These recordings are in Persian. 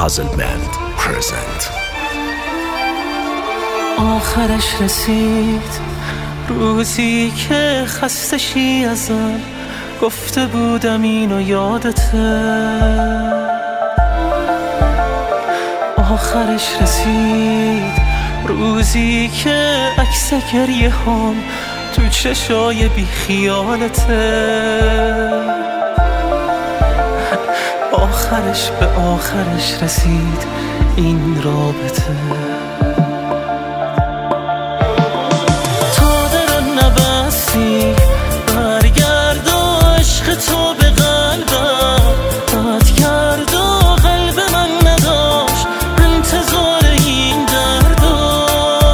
Puzzlement present. آخرش رسید روزی که خسته شی ازم، گفته بودم اینو یادته. آخرش رسید روزی که عکس گریه هم تو چشای بی خیالته. آخرش به آخرش رسید این رابطه. تا درن نبستی برگرد و عشق تو به قلبم قد کرد و قلب من نداشت انتظار این دردا.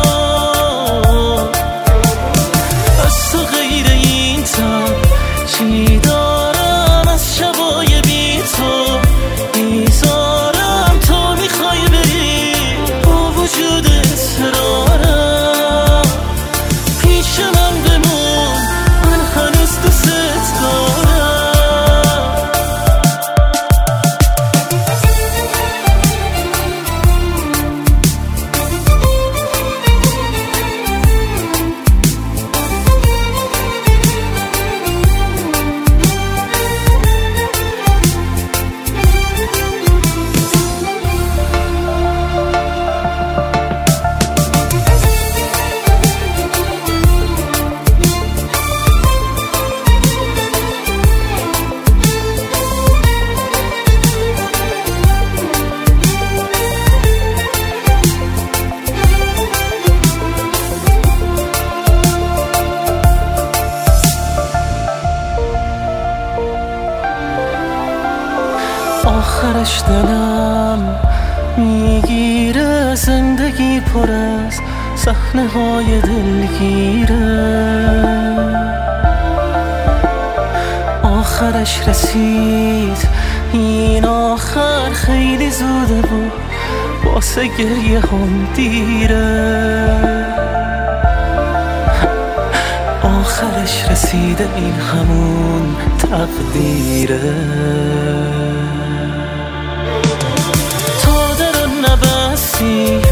از تو غیر این تن چی دارم از شبای بی تو میذارم تو میخوای بری با وجود اصرارم. پیش من بمون من هنوز دوست دارم. آخرش دلم میگیره زندگی پر از صحنه های دلگیره. آخرش رسید این آخر خیلی زوده و واسه گریه هم دیره. آخرش رسیده این همون تقدیره. تا درن نبستی